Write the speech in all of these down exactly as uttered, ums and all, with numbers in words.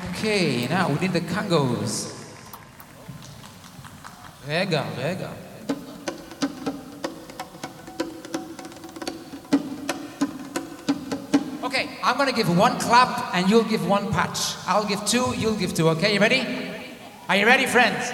Okay, now we need the congos. רגע, רגע. Okay, I'm going to give one clap and you'll give one patch. I'll give two, you'll give two. Okay, you ready? Are you ready, friends?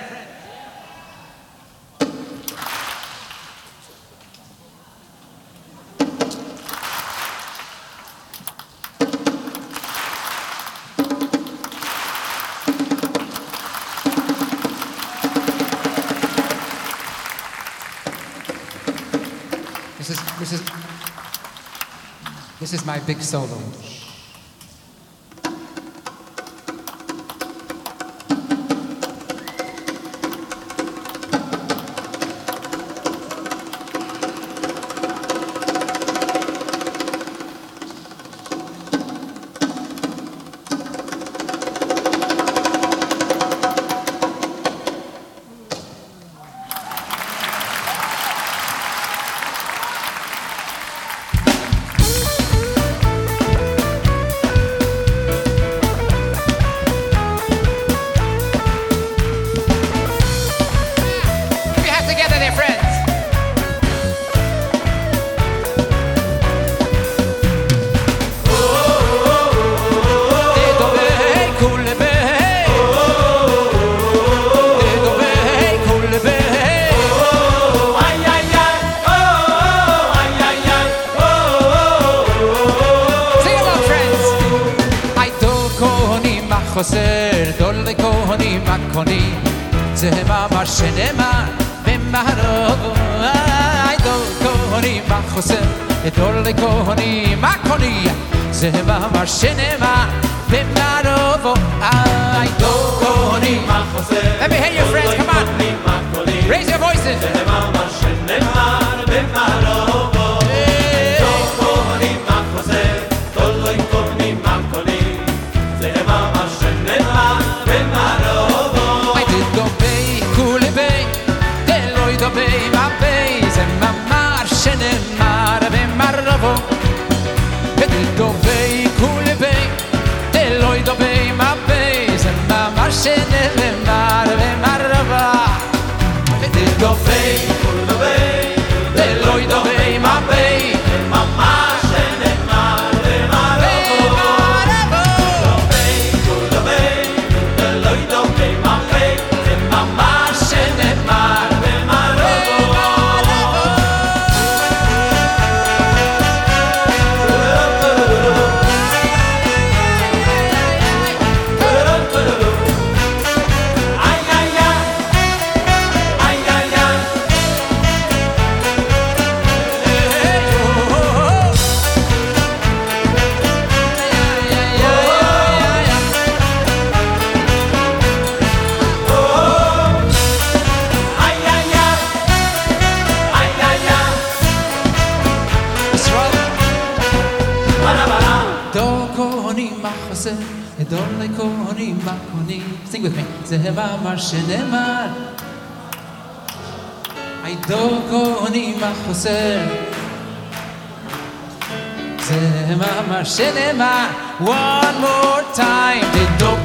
This is, this is, this is my big solo. חוסר דול כהני מקוני זה ממש שנאמר במהרוב איי דול כהני חוסר דול כהני מקוני זה ממש שנאמר במהרוב איי דול כהני חוסר. Let me hear you friends, come on, raise your voices. זה ממש שנאמר במהרוב דול כהני חוסר דול כהני מקוני זה ממש Sing with me. זה ממש שנאמר I don't go מה חוסר זה ממש שנאמר One more time.